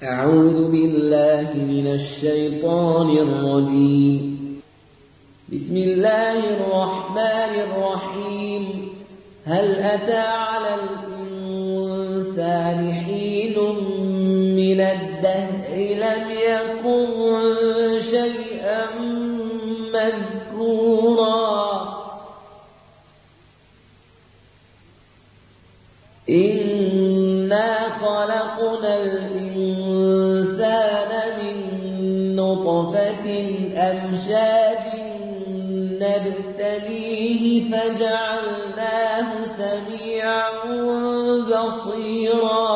أعوذ بالله من الشيطان الرجيم. بسم الله الرحمن الرحيم. هل أتى على الإنسان حين من الدهر لم يكن شيئا مذكورا إنا خلقنا الإنسان من نطفة أمشاج نبتليه فجعلناه سميعا بصيرا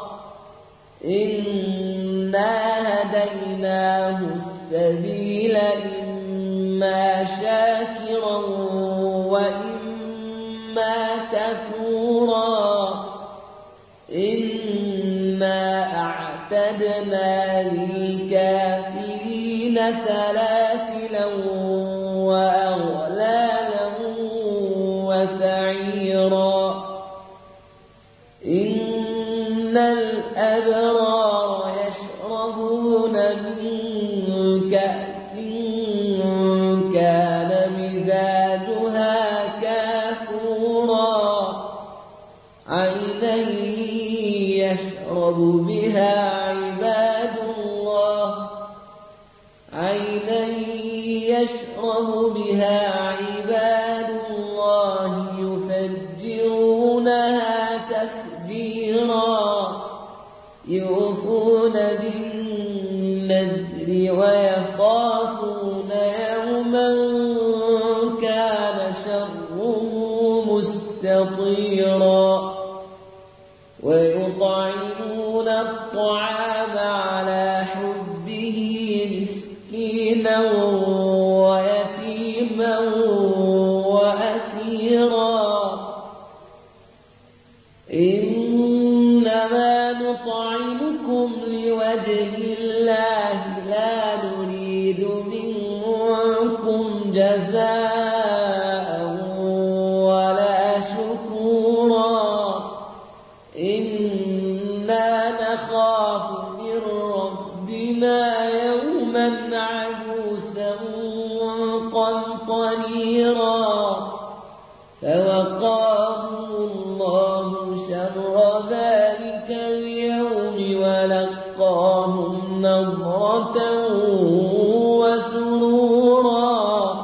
إنا هديناه السبيل إما شاكرا وإما كفورا إنا أعتدنا للكافرين سلاسلا وأغلالا وسعيرا إن الأبرار يشربون من كأس كان مزاجها كافورا عينا يشرب بها عباد الله يفجرونها تفجيرا يوفون بالنذر ويخافون يوما كان شره مستطيرا ويطعمون الطعام على حبه مسكينا ويتيما وأسيرا إنما نطعمكم لوجه الله لا نريد منكم جزاء ولا شكورا إنا نخاف من ربنا يوما عبوسا قمطريرا فوقاهم الله شر ذلك اليوم ولقاهم نضرة وسرورا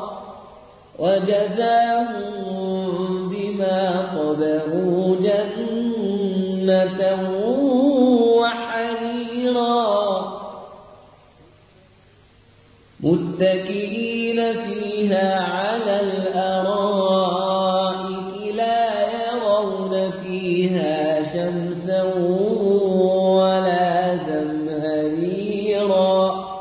وجزاهم بما صبروا جنة وحريرا متكئين فيها على الأرائك لا يرون فيها شمسا ولا زمهريرا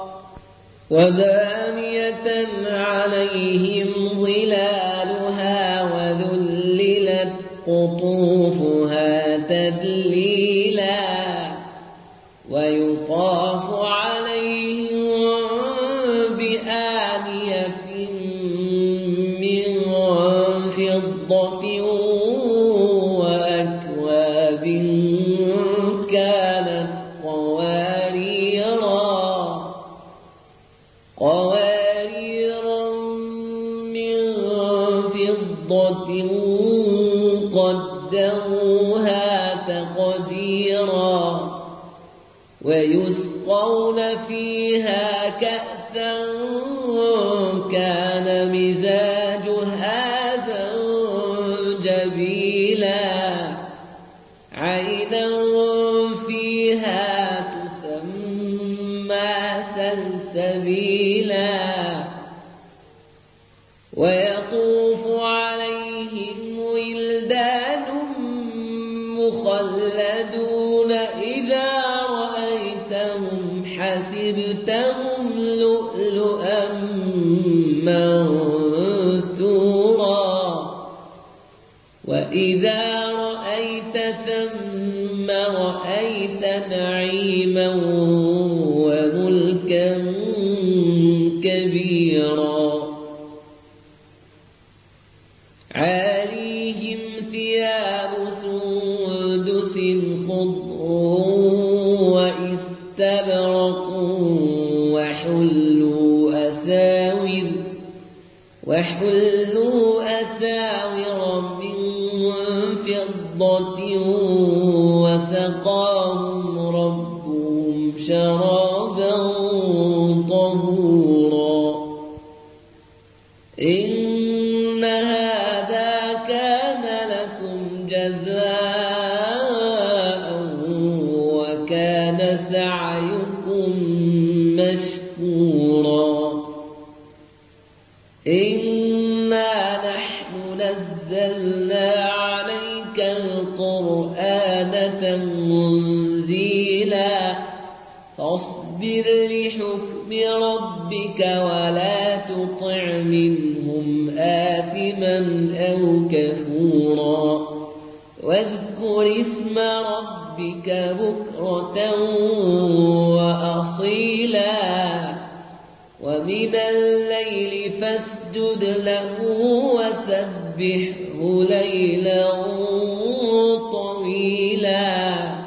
ودانية عليهم ظلالها وذللت قطوفها تذليلا ويطاف عليهم بآنية من فضة وأكواب كانت قواريرا من فضة قدروها تقديرا ويسقون فيها كأسا كان مزاجها زنجبيلا عينا فيها تسمى سلسبيلا ويطوف عليهم ولدان مخلدون إذا رأيتهم حسبتهم لؤلؤا منثورا وإذا رأيت ثم رأيت نعيما وملكا كبيرا عاليهم ثياب سندس خضر استبرقوا وحلوا أساور من فضة وسقاهم ربهم شرابا طهورا إن هذا كان لكم جزاء وكان سعيكم مشكورا إنا نحن نزلنا عليك القرآن تنزيلا فاصبر لحكم ربك ولا تطع منهم آثما أو كفورا واذكر اسم ربك بكرة وأصيلا ومن الليل فاسجد له وسبحه ليلا طويلا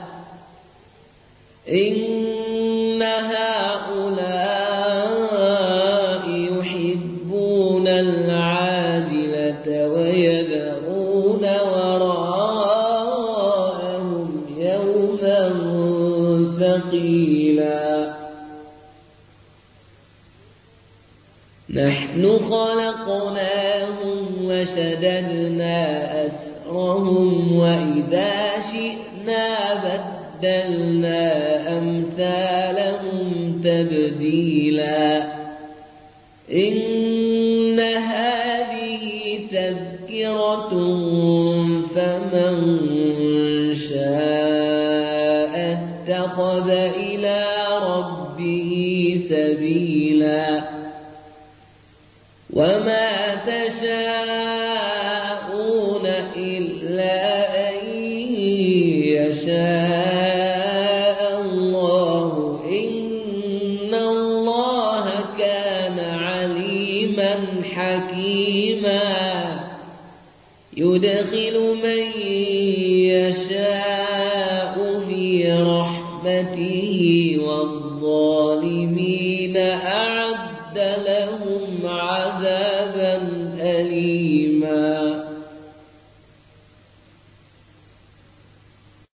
إن هؤلاء يحبون العاجلة ويذرون وراءهم يوما ثقيلا نحن خلقناهم وشددنا أسرهم وإذا شئنا بدلنا أمثالهم تبديلا إن هذه تذكرة فمن شاء اتخذ إلى ربه سبيلا وما تشاءون إلا أن يشاء الله إن الله كان عليما حكيما يدخل من يشاء في رحمته والظالمين أعد له